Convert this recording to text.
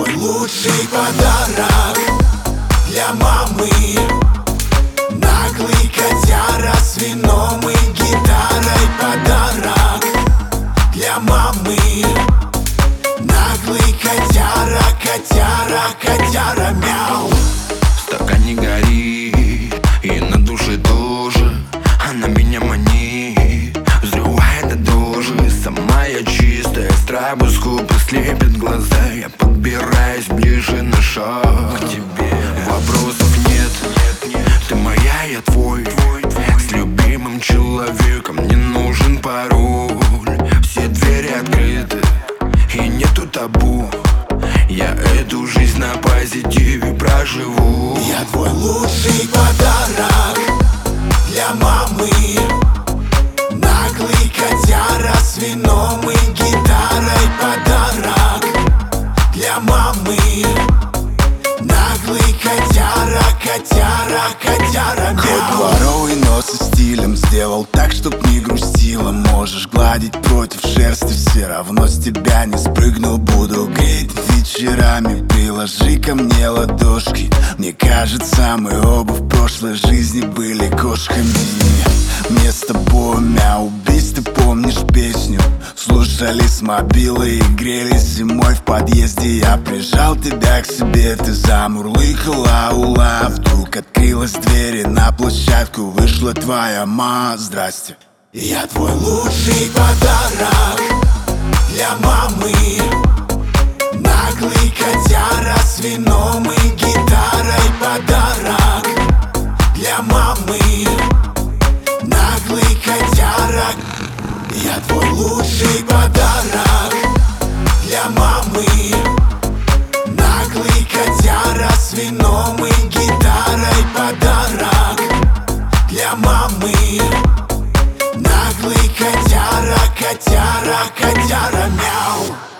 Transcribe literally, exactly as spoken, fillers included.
твой лучший подарок для мамы. Наглый котяра с вином и гитарой. Подарок для мамы. Наглый котяра, котяра, котяра, мяу. Стакан не горит, и на душе тоже. Она меня манит, взрывает до дрожи. Сама я чистая, стробоскоп слепит глаза. Я подбираюсь ближе на шаг к тебе. Вопросов нет, нет, нет. Ты моя, я твой. С любимым человеком не нужен пароль. Все двери открыты, и нету табу. Я эту жизнь на позитиве проживу. Я твой лучший подарок для мамы. Наглый котяра с вином и гитарой. Подарок для мамы. Наглый котяра, котяра, котяра, мяу. Хоть дворовый, но со стилем сделал так, чтоб не грустила. Можешь гладить против шерсти, все равно с тебя не спрыгну. Буду греть вечерами, приложи ко мне ладошки. Мне кажется, мы оба в прошлой жизни были кошками. Мне с тобой мяу бись, ты помнишь песню? Слушали с мобилы и грелись зимой в подъезде. Я прижал тебя к себе, ты замурлыкала ула. Вдруг открылась дверь и на площадку вышла твоя ма. Здрасте. Я твой лучший подарок для мамы. Наглый котяра с вином и гитарой. Подарок для мамы. Наглый котяра. Я твой лучший подарок для мамы. Наглый котяра с вином и гитарой. Подарок для мамы. Наглый котяра, котяра, котяра, мяу.